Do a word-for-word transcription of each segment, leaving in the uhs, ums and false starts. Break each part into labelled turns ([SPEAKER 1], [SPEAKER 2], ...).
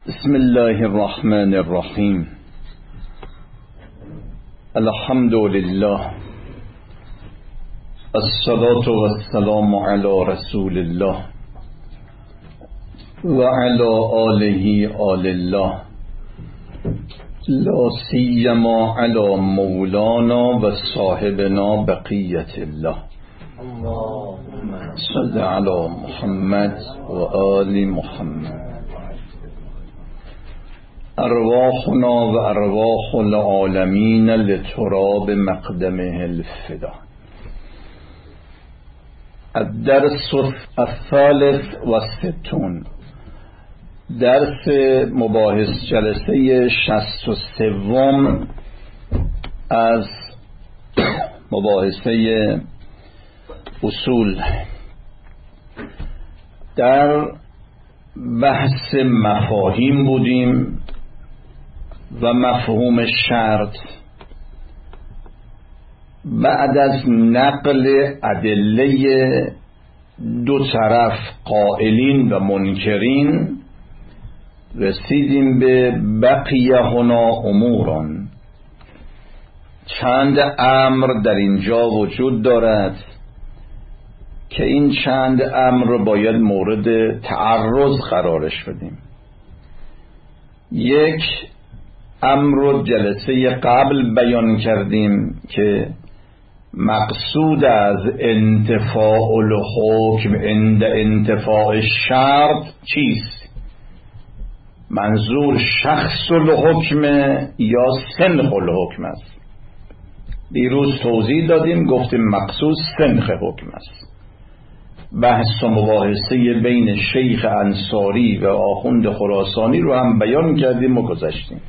[SPEAKER 1] بسم الله الرحمن الرحیم. الحمد لله، الصلاة والسلام علی رسول الله و علی آله آل الله، لا سیما علی مولانا و صاحبنا بقیت الله. اللهم صل علی محمد و آل محمد. ارواحنا و ارواح العالمین لتراب مقدمه الفدا. الدرس الثالث و ستون، درس مباحث جلسه شصت و سوم از مباحثه اصول. در بحث مفاهیم بودیم و مفهوم شرط. بعد از نقل ادله دو طرف قائلین و منکرین رسیدیم به بقیه هنا اموران. چند امر در اینجا وجود دارد که این چند امر باید مورد تعرض قرارش بدیم. یک امر جلسه قبل بیان کردیم که مقصود از انتفاع الحکم عند انتفاع الشرط چیست؟ منظور شخص الحکم یا سنخ الحکم است. دیروز توضیح دادیم، گفتیم مقصود سنخ حکم است. بحث و مباحثه بین شیخ انصاری و آخوند خراسانی رو هم بیان کردیم و گذاشتیم.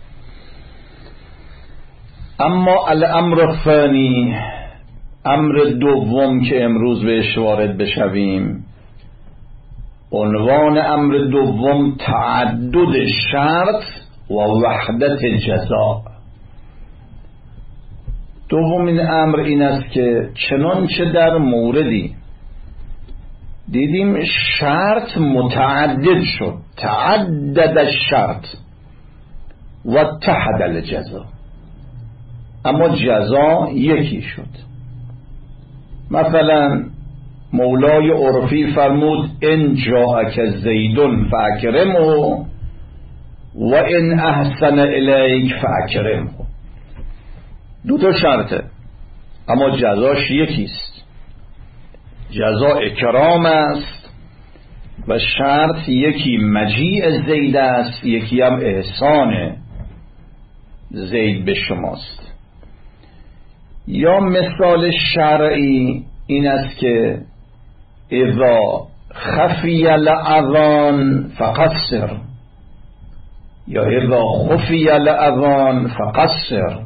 [SPEAKER 1] اما الامر الثانی، امر دوم که امروز بهش وارد بشویم، عنوان امر دوم تعدد شرط و وحدت جزا. دومین امر این است که چنانچه در موردی دیدیم شرط متعدد شد، تعدد الشرط و اتحد الجزا، اما جزا یکی شد. مثلا مولای عرفی فرمود ان جاءک زیدون فاکرمه و ان احسن الیک فاکرمه. دو تا شرطه اما جزاش یکیست. جزا اکرام است و شرط یکی مجیء زید است، یکی هم احسان زید به شماست. یا مثال شرعی این است که اذا خفی الاذان فقصر، یا اذا خفی الاذان فقصر.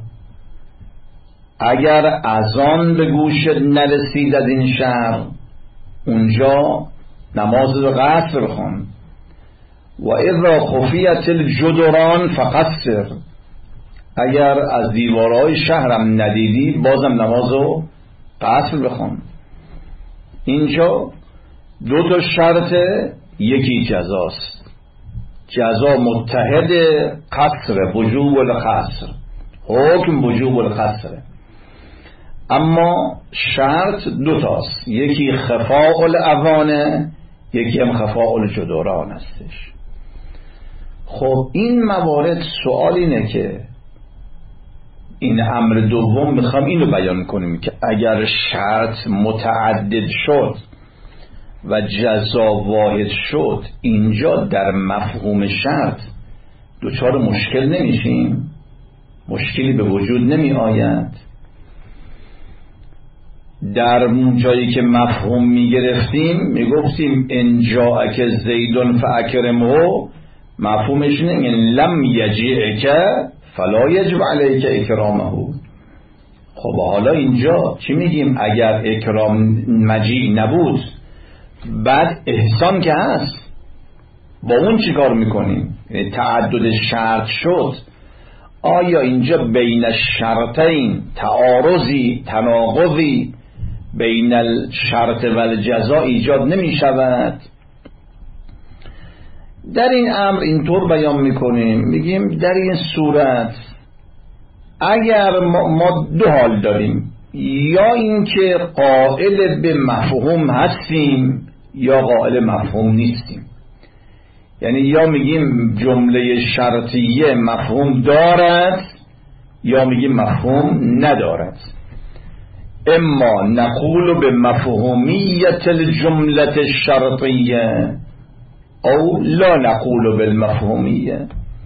[SPEAKER 1] اگر اذان به گوشت نرسید از این شهر، اونجا نماز رو قصر بخون. و اذا خفیت الجدران فقصر، اگر از دیوارهای شهرم ندیدی بازم نمازو قصر بخون. اینجا دو تا شرط، یکی جزاست. جزا متحد قصر، وجوب القصر، حکم وجوب القصر. اما شرط دو تاست، یکی خفاء الاذان، یکی هم خفاء الجدران هستش. خب این موارد سوال اینه که این امر دوم میخوام اینو بیان کنیم که اگر شرط متعدد شد و جزا واحد شد، اینجا در مفهوم شرط دوچار مشکل نمیشیم؟ مشکلی به وجود نمی آید؟ در جایی که مفهوم میگرفتیم میگفتیم ان جاءک زیدون فاکرمه، مفهومش اینه لم یجیئک فلا یجب علیک اکرامه. خب حالا اینجا چی میگیم؟ اگر اکرام مجیع نبود، بعد احسان که هست، با اون چی کار میکنیم؟ تعدد شرط شد، آیا اینجا بین الشرطین تعارضی، تناقضی بین الشرط و الجزا ایجاد نمی شود؟ در این امر اینطور بیان میکنیم، میگیم در این صورت اگر ما, ما دو حال داریم، یا اینکه قائل به مفهوم هستیم یا قائل مفهوم نیستیم. یعنی یا میگیم جمله شرطیه مفهوم دارد یا میگیم مفهوم ندارد. اما نقول به مفهومیت الجمله الشرطیه او لا نقول بالمفهومیه.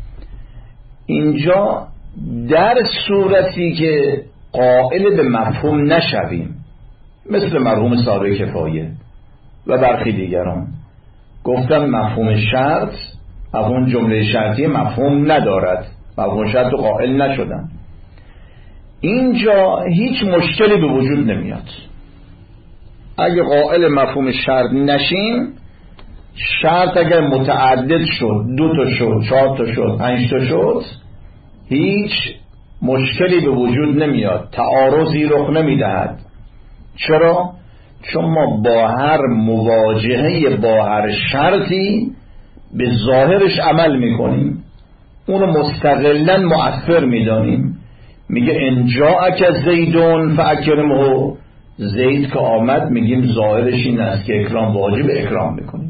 [SPEAKER 1] اینجا در صورتی که قائل به مفهوم نشویم، مثل مرحوم صاحب کفایه و برخی دیگران گفتن مفهوم شرط، مفهوم جمله شرطی مفهوم ندارد، مفهوم شرط رو قائل نشدن، اینجا هیچ مشکلی به وجود نمیاد. اگه قائل مفهوم شرط نشیم، شرط اگر متعدد شد، دو تا شد، چهار تا شد، پنج تا شد، هیچ مشکلی به وجود نمیاد، تعارضی رخ نمیدهد. چرا؟ چون ما با هر مواجهه با هر شرطی به ظاهرش عمل میکنیم، اونو مستقلا مؤثر میدانیم. میگه ان جاءک زیدون فاکرمه، زید که آمد میگیم ظاهرش این است که اکرام واجب، اکرام میکنیم.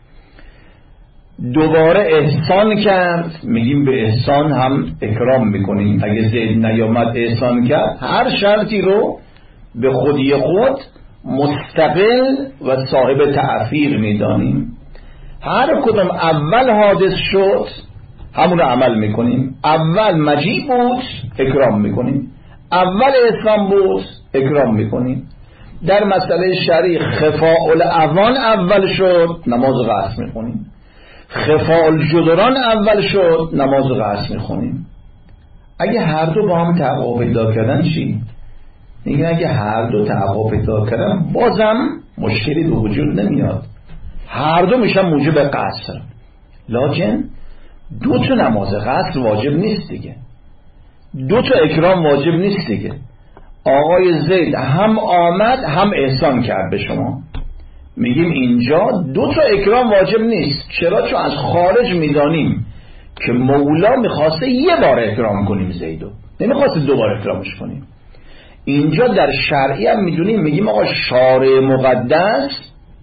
[SPEAKER 1] دوباره احسان کرد، میگیم به احسان هم اکرام میکنیم. اگه زید نیامد احسان کرد، هر شرطی رو به خودی خود مستقل و صاحب تأثیر میدانیم. هر کدوم اول حادث شد همون عمل میکنیم. اول مجیب بود اکرام میکنیم، اول احسان بود اکرام میکنیم. در مسئله شرعی خفاء الاذان اول شد، نماز قصر میخونیم. خفاء الجدران اول شد، نماز قصر میخونیم. اگه هر دو با هم تحقق پیدا کردن چی؟ میگه اگه هر دو تحقق پیدا کردن بازم مشکلی به وجود نمیاد، هر دو میشن موجب قصر. لکن دو تا نماز قصر واجب نیست دیگه، دو تا اکرام واجب نیست دیگه. آقای زید هم آمد هم احسان کرد به شما، میگیم اینجا دو تا اکرام واجب نیست. چرا؟ چون از خارج میدانیم که مولا میخواسته یه بار اکرام کنیم زیدو، نمیخواسته دو بار اکرامش کنیم. اینجا در شرعی هم میدونیم، میگیم آقا شارع مقدس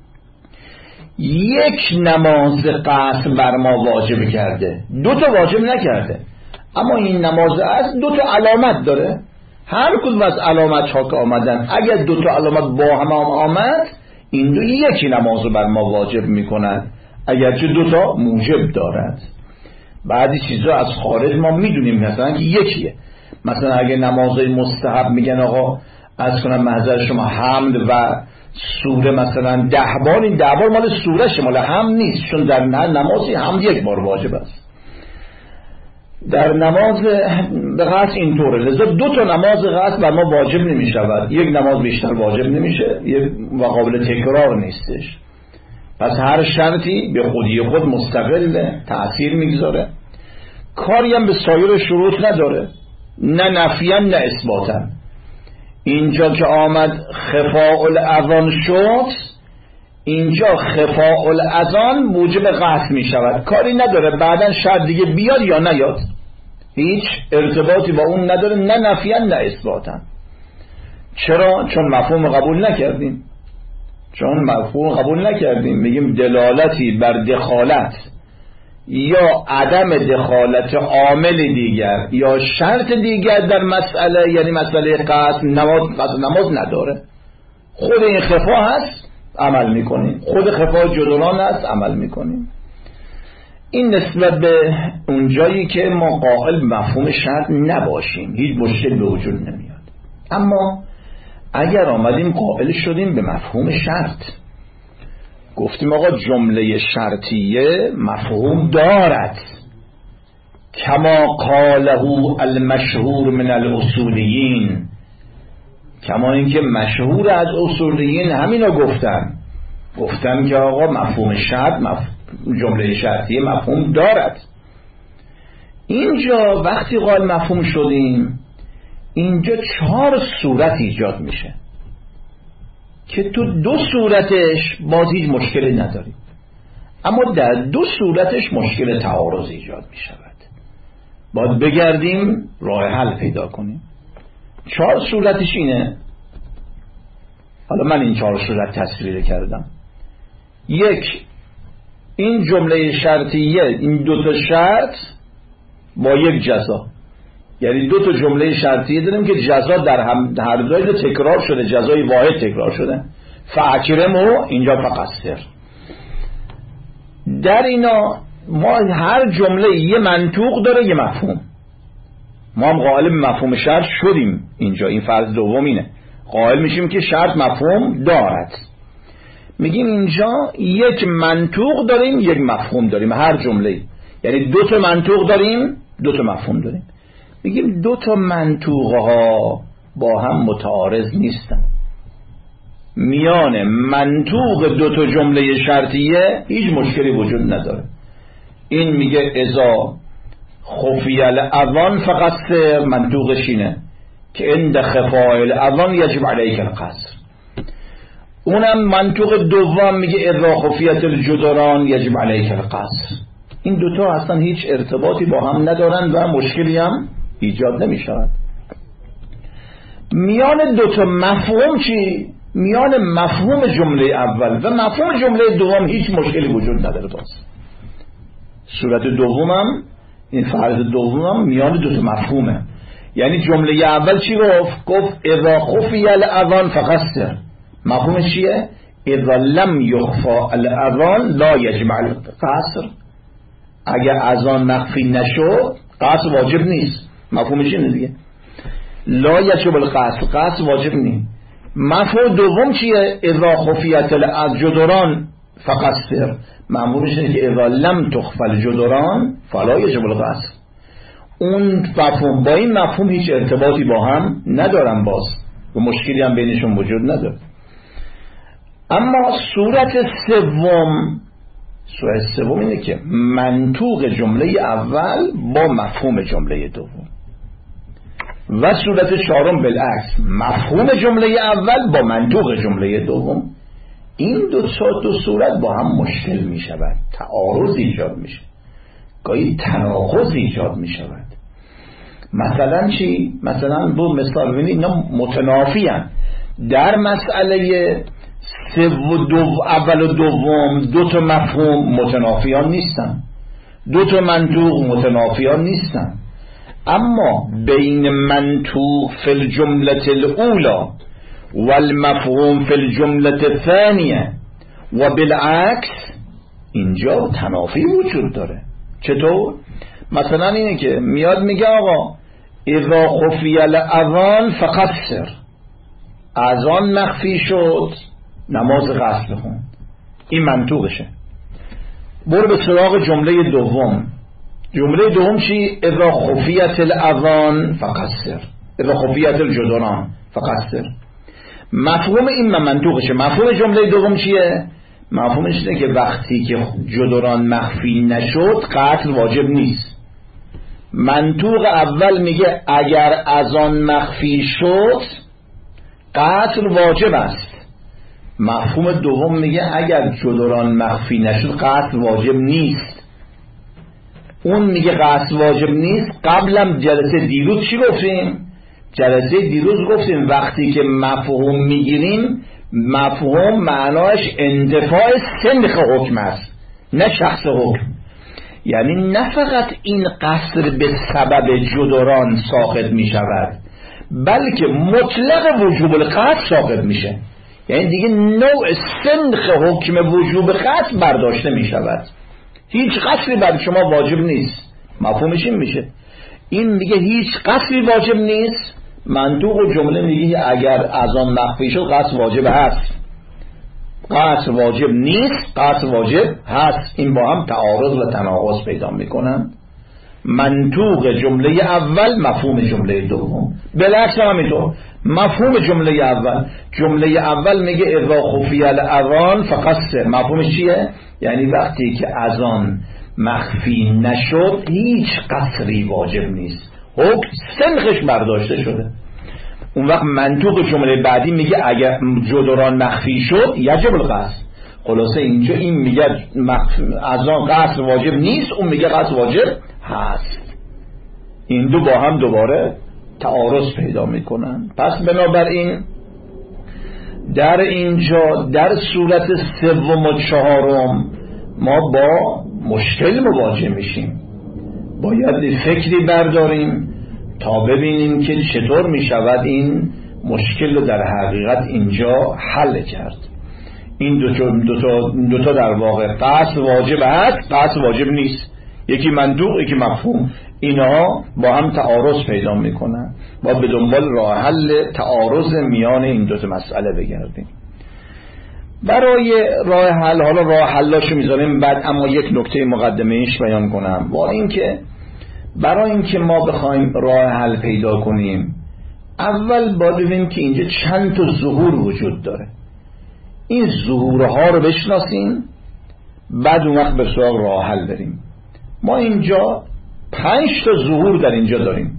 [SPEAKER 1] یک نماز قصر بر ما واجب کرده، دو تا واجب نکرده. اما این نماز قصر دو تا علامت داره، هر کدوم از علامت ها که آمدن اگر دو تا علامت با هم آمد، این دو یکی نماز رو بر ما واجب میکنند، اگرچه دو تا موجب دارد. بعضی چیزا از خارج ما میدونیم مثلا که یکیه. مثلا اگه نمازهای مستحب میگن آقا از کنم محضر شما حمد و سوره مثلا ده بار، این ده بار مال سوره شمال حمد نیست، چون در نمازی حمد یک بار واجب است. در نماز به قصد اینطوره، لذا دو تا نماز قصد بر ما واجب نمی شود، یک نماز بیشتر واجب نمیشه و قابل تکرار نیستش. پس هر شرطی به خودی خود مستقل تأثیر میگذاره، کاری هم به سایر شروط نداره، نه نفیاً نه اثباتاً. اینجا که آمد خفاء الاذان شد، اینجا خفاء الاذان موجب قطع می شود، کاری نداره بعدن شرط دیگه بیاد یا نیاد، هیچ ارتباطی با اون نداره، نه نفیاً نه اثباتاً. چرا؟ چون مفهوم قبول نکردیم، چون مفهوم قبول نکردیم. میگیم دلالتی بر دخالت یا عدم دخالت عامل دیگر یا شرط دیگر در مسئله، یعنی مسئله قصد، نماز نماز نداره. خود این خفا هست عمل میکنیم، خود خفا جدران هست عمل میکنیم. این نسبت به اون جایی که ما قائل مفهوم شرط نباشیم هیچ مشکل به وجود نمیاد. اما اگر آمدیم قائل شدیم به مفهوم شرط، گفتیم آقا جمله شرطیه مفهوم دارد، کما قاله المشهور من الاصولیین، کما اینکه مشهور از اصولیین همینا گفتن گفتن که آقا مفهوم شرط مف... جمله شرطیه مفهوم دارد. اینجا وقتی قائل مفهوم شدیم، اینجا چهار صورت ایجاد میشه که تو دو صورتش باز هیچ مشکلی نداریم. اما در دو صورتش مشکل تعارض ایجاد می شود. باید بگردیم راه حل پیدا کنیم. چهار صورتش اینه. حالا من این چهار صورت تصویر کردم. یک، این جمله شرطیه، این دو تا شرط با یک جزا، یعنی دو تا جمله شرطیه داریم که جزا در هم هر دوی تکرار شده، جزای واحد تکرار شده. فاکرمو اینجا فقصر. در اینا ما هر جمله یه منطوق داره یه مفهوم. ما هم قائل به مفهوم شرط شدیم اینجا. این فرض دوم اینه، قائل میشیم که شرط مفهوم دارد. میگیم اینجا یک منطوق داریم یک مفهوم داریم هر جمله، یعنی دو تا منطوق داریم دو تا مفهوم داریم. میگیم دو تا منطوق ها با هم متعارض نیستن. میان منطوق دو تا جمله شرطیه هیچ مشکلی وجود نداره. این میگه اذا خفی الاذان فقصر، منطوقش اینه که عند خفاء الاذان یجب علیک القصر. اونم منطوق دوم میگه اذا خفیت الجدران یجب علیک القصر. این دوتا اصلا هیچ ارتباطی با هم ندارن و مشکلی هم ایجاد نمیشود. میان دوتا مفهوم چی؟ میان مفهوم جمله اول و مفهوم جمله دوم هیچ مشکلی وجود نداره. باز صورت دومم، این فرض دومم میان دوتا مفهومه. یعنی جمله اول چی گفت؟ گفت اذا خفی الاذان فقصر. مفهومش چیه؟ اذا لم یخفا الاذان لا یجب القصر. اگر اذان مخفی نشد قصر واجب نیست. مفهومش اینه دیگه، لا یجب القصر، قصر واجب نیست. مفهوم دوم چیه؟ اذا خفیت الجدران فقصر. مفهومش اینه که اذا لم تخفى الجدران فلا یجب القصر. اون مفهوم با این مفهوم هیچ ارتباطی با هم ندارن باز و مشکلی هم بینشون وجود نداره. اما صورت سوم، صورت سوم اینه که منطوق جمله اول با مفهوم جمله دوم، و صورت چهارم بالعکس، مفهوم جمله اول با منطوق جمله دوم. این دو دو صورت با هم مشکل می شود، تعارض ایجاد می شود، گاهی تناقض ایجاد می شود. مثلا چی؟ مثلا دو مثال ببینید، اینا متنافی هستند. در مسئله سو دو اول و دوم دو تا مفهوم متنافیان نیستن، دو تا منطوق متنافیان نیستن. اما بین منطوق فی الجمله الاولى والمفهوم فی الجمله الثانیه و بالعکس اینجا تنافی وجود داره. چطور؟ مثلا اینه که میاد میگه آقا اذا خفی الاذان فقصر، اذان مخفی شد نماز قصر بخون. این منطوقشه. برو به سراغ جمله دوم. جمله دوم چی؟ اذا خفیت الاذان فقصر، اذا خفیت الجدران فقصر. مفهوم این منطوقشه. مفهوم جمله دوم چیه؟ مفهومش اینه که وقتی که جدران مخفی نشد قتل واجب نیست. منطوق اول میگه اگر اذان مخفی شد قتل واجب است. مفهوم دوم میگه اگر جدران مخفی نشد قتل واجب نیست. اون میگه قتل واجب نیست. قبلم جلسه دیروز چی گفتیم؟ جلسه دیروز گفتیم وقتی که مفهوم میگیریم، مفهوم معناش انتفاع سنخ حکم است، نه شخص حکم. یعنی نه فقط این قصر به سبب جدران ساقط می شود، بلکه مطلق وجوب القتل ساقط میشه. یعنی دیگه نوع سنخ حکم وجوب قتل برداشته می شود. هیچ قصری بر شما واجب نیست. مفهومش این میشه. این دیگه هیچ قصری واجب نیست. منطوق و جمله میگه اگر اذان مخفی شد قصر واجب هست، قصر واجب نیست، قصر واجب هست. این با هم تعارض و تناقض پیدا میکنن. منطوق جمله اول مفهوم جمله دوم. بالعکس هم همینطور. مفهوم جمله اول، جمله اول میگه اذا خفی الاذان فقصر. مفهومش چیه؟ یعنی وقتی که اذان مخفی نشد هیچ قصری واجب نیست، حکم سنخش برداشته شده. اون وقت منطوق جمله بعدی میگه اگر جدران مخفی شد یجب القصر. خلاصه اینجا این میگه از آن قصر واجب نیست، اون میگه قصر واجب هست. این دو با هم دوباره تعارض پیدا میکنن. پس بنابراین در اینجا در صورت سوم و چهارم ما با مشکل مواجه میشیم. باید فکری برداریم تا ببینیم که چطور میشود این مشکل رو در حقیقت اینجا حل کرد. این دو تا, دو تا, دو تا در واقع قصد واجب هست، قصد واجب نیست، یکی مندوق یکی مفهوم، اینها با هم تعارض پیدا میکنن و به دنبال راه حل تعارض میان این دو تا مسئله بگردیم. برای راه حل، حالا راه حلاشو میذاریم بعد، اما یک نکته مقدمه ایش بیان کنم. با اینکه برای اینکه ما بخوایم راه حل پیدا کنیم اول باید ببینیم که اینجا چند تا ظهور وجود داره. این ظهورها رو بشناسیم، بعد اون وقت به سراغ راه حل بریم. ما اینجا پنج تا ظهور در اینجا داریم.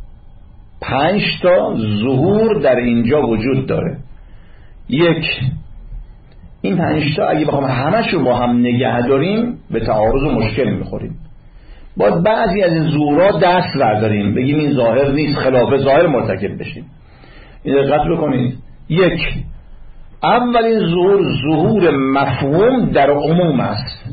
[SPEAKER 1] پنج تا ظهور در اینجا وجود داره. یک، این پنج تا اگه بخوام همش رو با هم نگه داریم به تعارض و مشکل میخوریم. باید بعضی از این ظهورها دست برداریم، بگیم این ظاهر نیست، خلاف ظاهر مرتکب بشیم. این دقت بکنید. یک، اولین ظهور ظهور مفهوم در عموم است.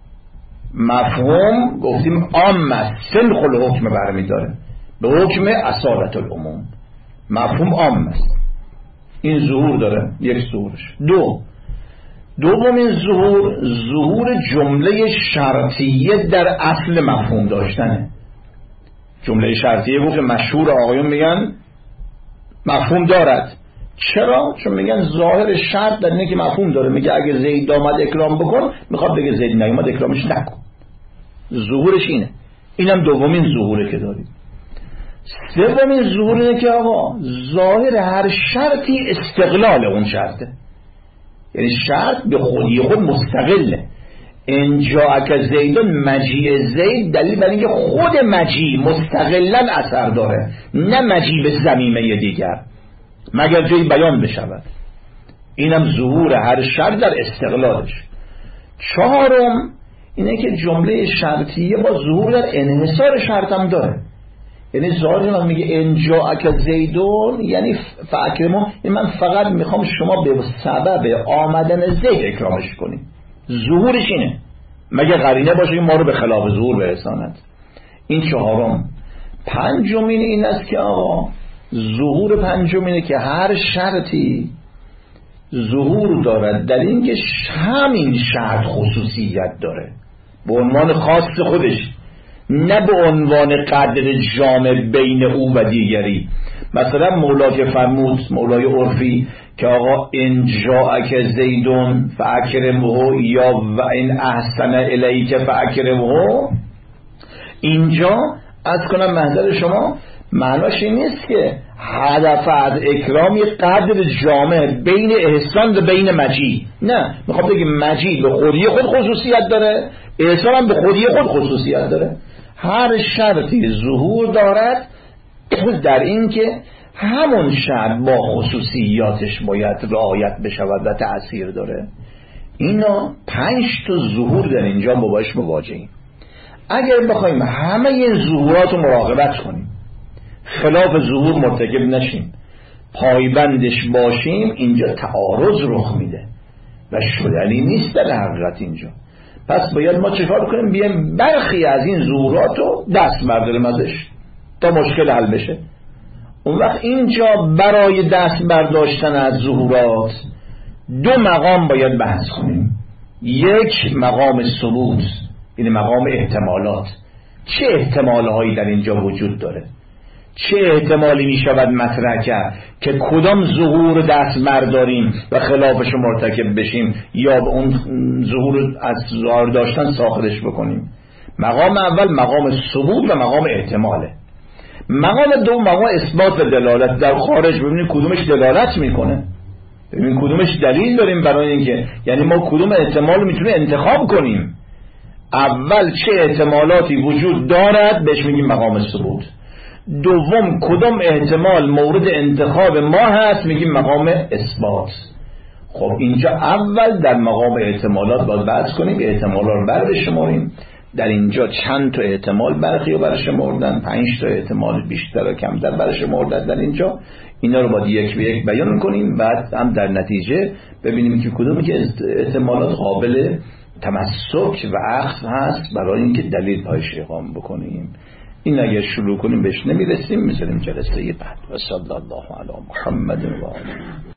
[SPEAKER 1] مفهوم گفتیم عام است، سنخ الحکم برمی داره به حکم اصالت العموم. مفهوم عام است، این ظهور داره. یک ظهورش. دو، دومین ظهور ظهور جمله شرطیه در اصل مفهوم داشتنه. جمله شرطیه گفت مشهور آقایون میگن مفهوم دارد. چرا؟ چون میگن ظاهر شرط در اینه که مفهوم داره. میگه اگه زید آمد اکرام بکن، میخواد بگه زید نیامد اکرامش نکن. ظهورش اینه. اینم دومین ظهوره که داریم. سومین ظهور اینه که آقا ظاهر هر شرطی استقلال اون شرطه، یعنی شرط به خودی خود مستقله. انجاءک زیدون، مجیء زید دلیل بر اینکه خود مجیء مستقلا اثر داره، نه مجیء به ضمیمه دیگر مگر جایی بیان بشود. اینم ظهور هر شرط در استقلالش. چهارم اینه که جمله شرطیه با ظهور در انحصار شرط هم داره. یعنی ظاهر من میگه انجاءک زیدون یعنی فاکرمو، یعنی من فقط میخوام شما به سبب آمدن زید اکرامش کنیم. ظهورش اینه، مگه قرینه باشه ما رو به خلاف ظهور برساند. این چهارم. پنجمین این است که آقا ظهور پنجم اینه که هر شرطی ظهور دارد در این که همین شرط خصوصیت داره به عنوان خاص خودش، نه به عنوان قدر جامع بین او و دیگری. مثلا مولا که فرمود، مولای عرفی، که آقا ان جاءک زیدون فاکرمه یا و ان احسن الیک فاکرمه، اینجا از کنم محضر شما معناش این نیست که هدف از اکرام یک قدر جامع بین احسان و بین مجیء، نه، میخوام بگم مجیء به خودی خود خصوصیت داره، احسان هم به خودی خود خصوصیت داره. هر شرطی ظهور دارد در این که همون شرط با خصوصیاتش باید رعایت بشود و تأثیر داره. اینا پنج تا ظهور در اینجا با باش مواجهیم. اگر بخوایم همه این ظهورات رو مراقبت کنیم، خلاف ظهور مرتکب نشیم، پایبندش باشیم، اینجا تعارض رخ میده و شدنی نیست در حقیقت اینجا. پس باید ما چیکار کنیم؟ بیایم برخی از این ظهورات رو دست برداریم ازش تا مشکل حل بشه. اون وقت اینجا برای دست برداشتن از ظهورات دو مقام باید بحث کنیم. یک مقام ثبوت، یعنی مقام احتمالات. چه احتمالهایی در اینجا وجود داره؟ چه احتمالی می شود مطرح کرد که کدام ظهور دست برداریم و خلافش مرتکب بشیم یا به اون ظهور از ظاهر داشتن ساختش بکنیم؟ مقام اول مقام ثبوت و مقام احتماله. مقام دو مقام اثبات و دلالت. در خارج ببینید کدومش دلالت میکنه، ببینید کدومش دلیل داریم برای اینکه، یعنی ما کدوم احتمال میتونیم انتخاب کنیم. اول چه احتمالاتی وجود دارد بهش میگیم مقام ثبوت. دوم کدام احتمال مورد انتخاب ما هست میگیم مقام اثبات. خب اینجا اول در مقام احتمالات باید بحث کنیم، احتمالا رو برشماریم. در اینجا چند تا احتمال برخی رو برشمردن، پنج تا احتمال بیشتر و کمتر برشمردن در اینجا. اینا رو باید یک به یک بیان کنیم، بعد هم در نتیجه ببینیم که کدومی که احتمالات قابل تمسک و عقل هست برای اینکه دلیل پایش اقامه بکنیم. این اگر شروع کنیم بهش نمیرسیم، میذاریم جلسه بعد. و صلی الله علی محمد و آله.